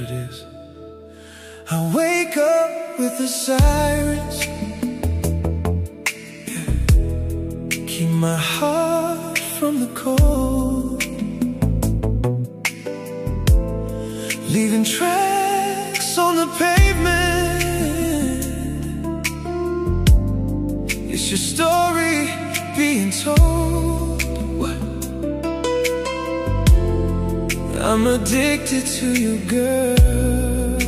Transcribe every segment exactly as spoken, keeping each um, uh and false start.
it is. I wake up with the sirens, yeah. Keep my heart from the cold, leaving tracks on the pavement. It's your story being told. What? I'm addicted to you, girl,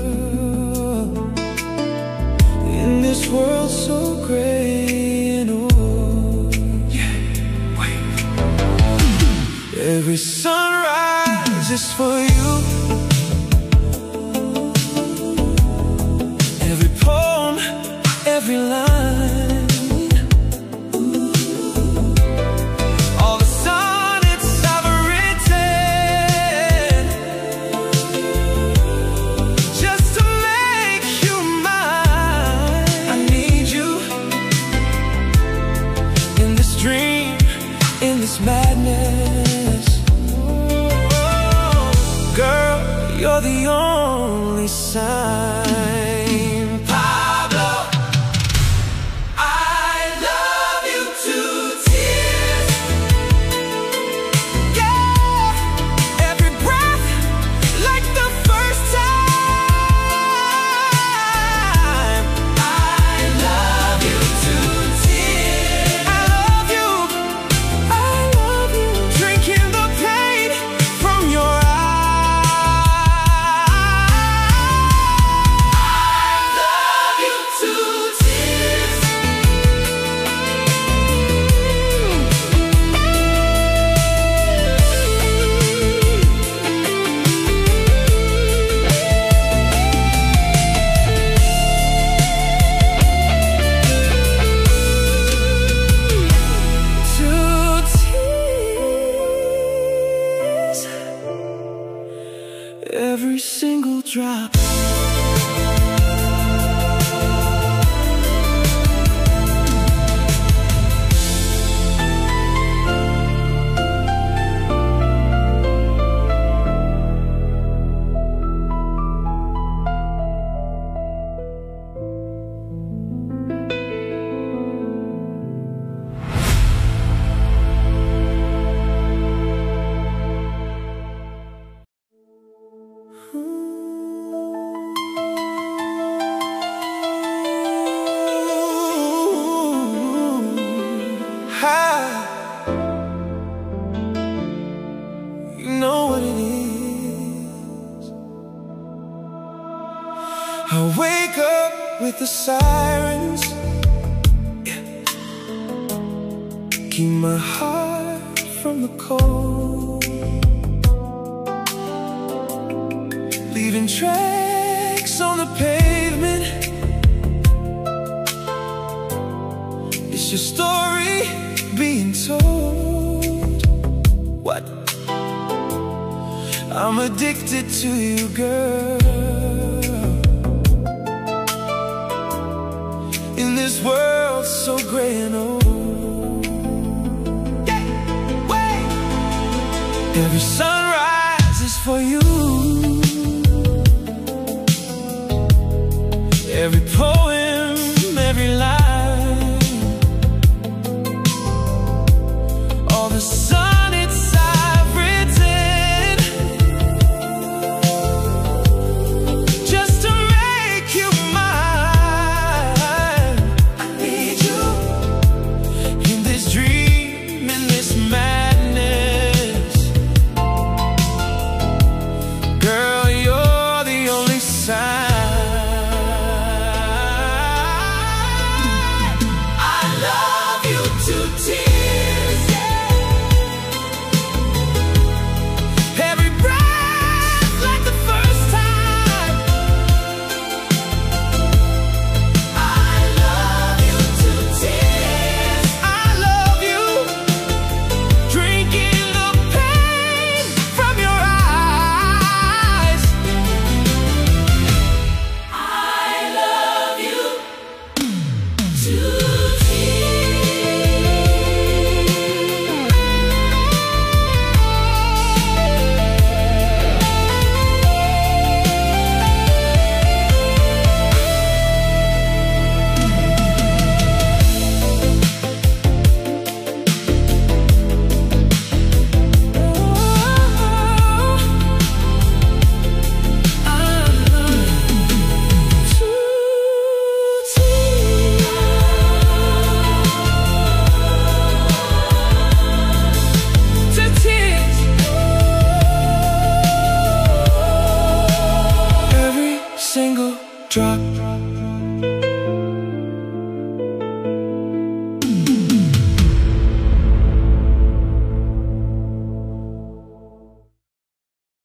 in this world so gray and old. Yeah, wait. Every sunrise is for you, every poem, every line, all the sonnets I've written just to make you mine. I need you in this dream, in this madness. Girl, you're the only sign. Every single drop. You know what it is. I wake up with the sirens, yeah. Keep my heart from the cold, leaving tracks on the pavement. It's your story being told. What? I'm addicted to you, girl, in this world so gray and old. Yeah. Wait. Every sunrise is for you, every poem, every line, all the sonnets I've written just to make you mine. I need you in this dream, in this madness. Girl, you're the only sign. drop.